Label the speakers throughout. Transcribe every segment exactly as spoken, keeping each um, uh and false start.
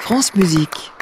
Speaker 1: France Musique.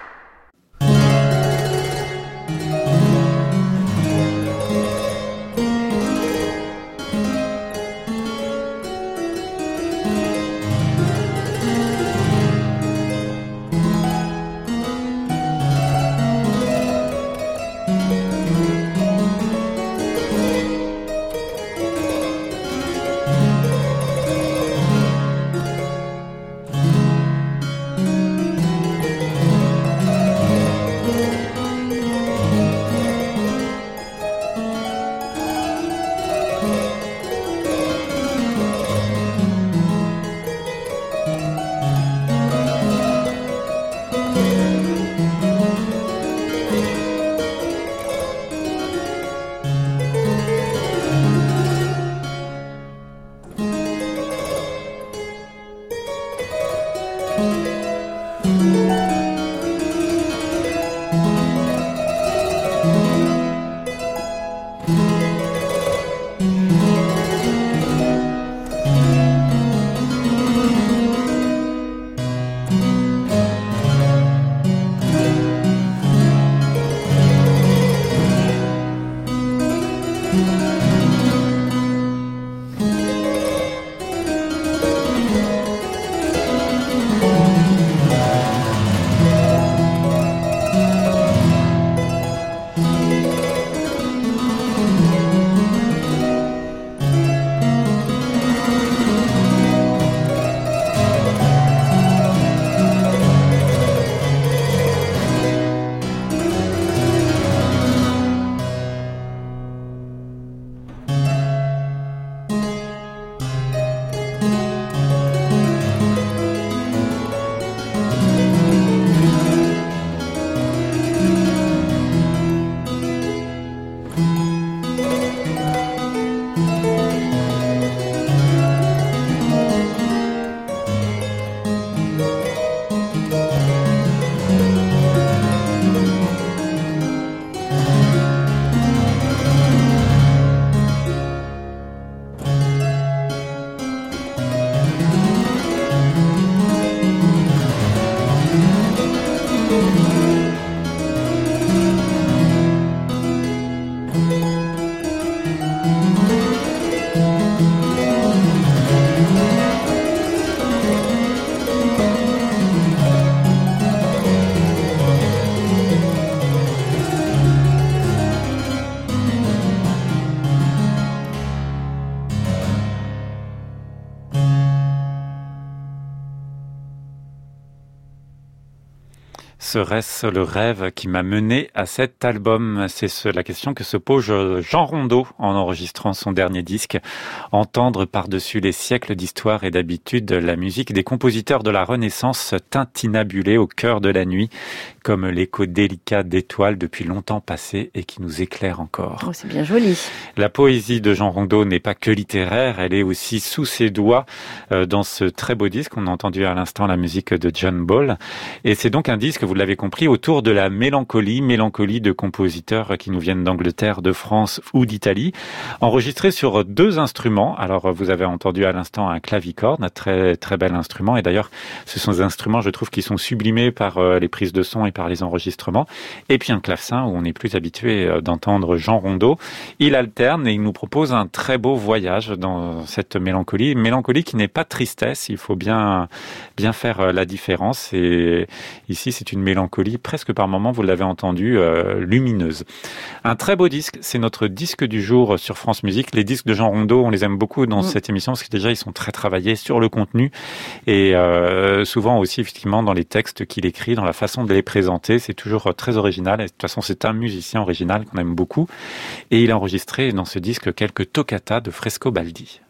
Speaker 2: Serait-ce le rêve qui m'a mené à cet album? C'est la question que se pose Jean Rondeau en enregistrant son dernier disque. Entendre par-dessus les siècles d'histoire et d'habitude la musique des compositeurs de la Renaissance tintinabulée au cœur de la nuit, comme l'écho délicat d'étoiles depuis longtemps passées et qui nous éclaire encore.
Speaker 3: Oh, c'est bien joli.
Speaker 2: La poésie de Jean Rondeau n'est pas que littéraire, elle est aussi sous ses doigts euh, dans ce très beau disque. On a entendu à l'instant la musique de John Ball. Et c'est donc un disque, vous l'avez compris, autour de la mélancolie, mélancolie de compositeurs qui nous viennent d'Angleterre, de France ou d'Italie, enregistré sur deux instruments. Alors, vous avez entendu à l'instant un clavicorde, un très, très bel instrument. Et d'ailleurs, ce sont des instruments, je trouve, qui sont sublimés par euh, les prises de son et par les enregistrements. Et puis un clavecin où on est plus habitué d'entendre Jean Rondeau. Il alterne et il nous propose un très beau voyage dans cette mélancolie. Une mélancolie qui n'est pas tristesse, il faut bien, bien faire la différence. Et ici, c'est une mélancolie presque par moments, vous l'avez entendu, euh, lumineuse. Un très beau disque, c'est notre disque du jour sur France Musique. Les disques de Jean Rondeau, on les aime beaucoup dans mmh. cette émission parce que déjà, ils sont très travaillés sur le contenu et euh, souvent aussi, effectivement, dans les textes qu'il écrit, dans la façon de les présenter. C'est toujours très original. Et de toute façon, c'est un musicien original qu'on aime beaucoup. Et il a enregistré dans ce disque quelques toccatas de Frescobaldi.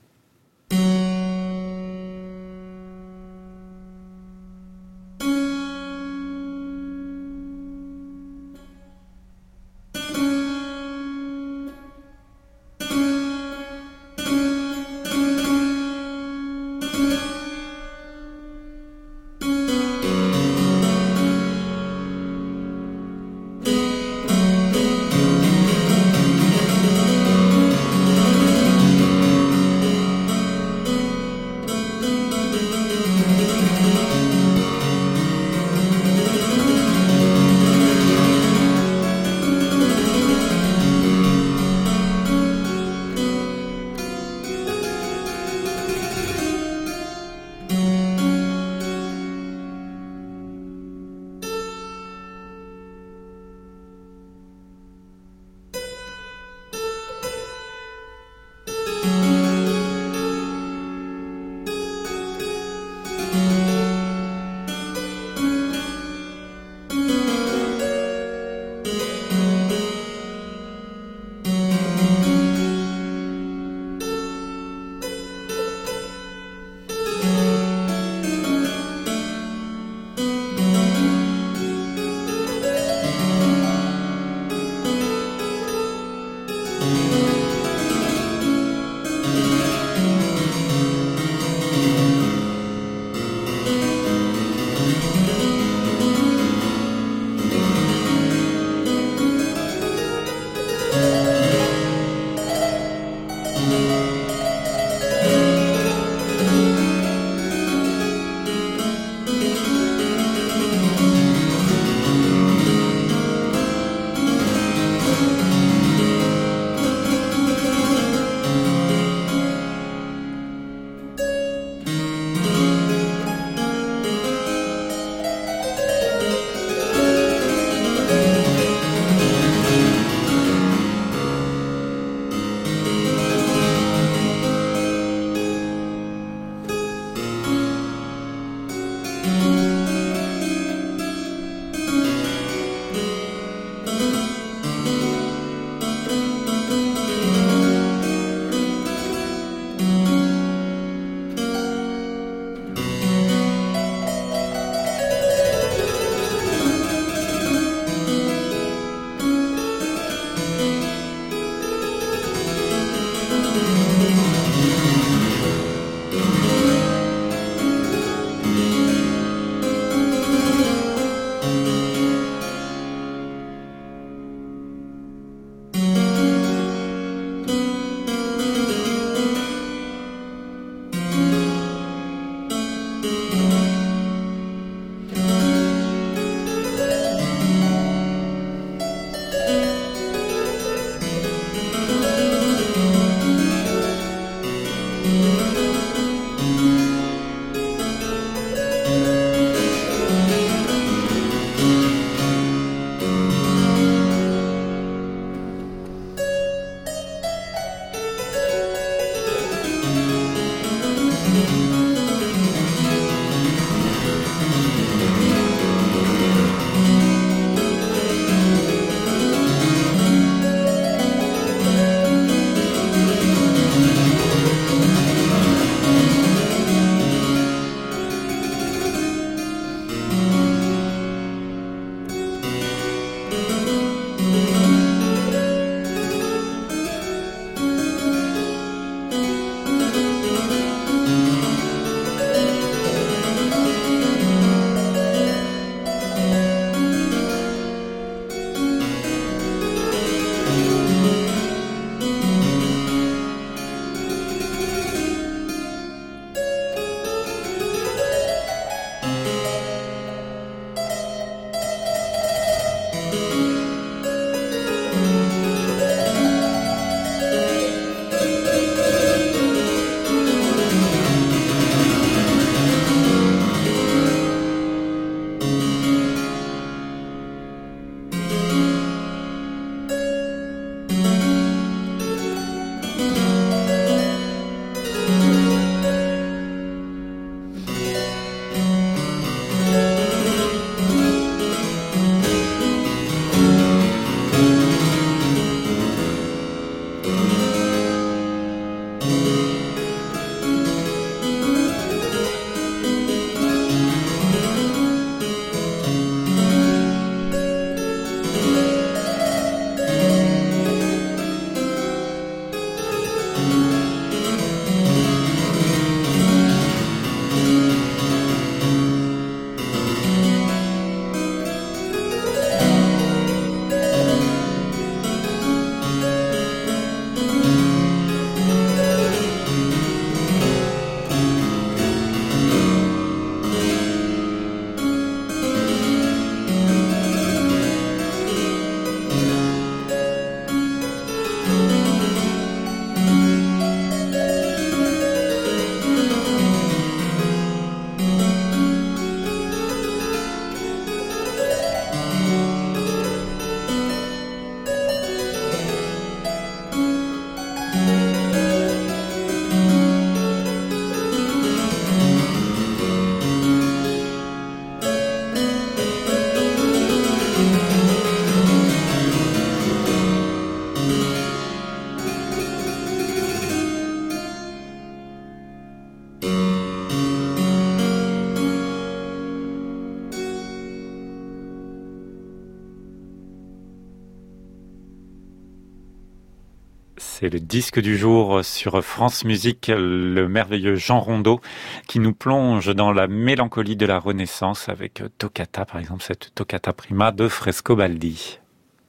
Speaker 2: C'est le disque du jour sur France Musique, le merveilleux Jean Rondeau qui nous plonge dans la mélancolie de la Renaissance avec Toccata, par exemple, cette Toccata Prima de Frescobaldi.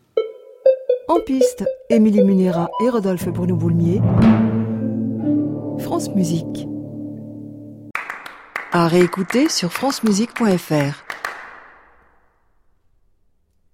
Speaker 1: En piste, Émilie Munera et Rodolphe Bruno-Boulmier. France Musique. À réécouter sur francemusique point f r.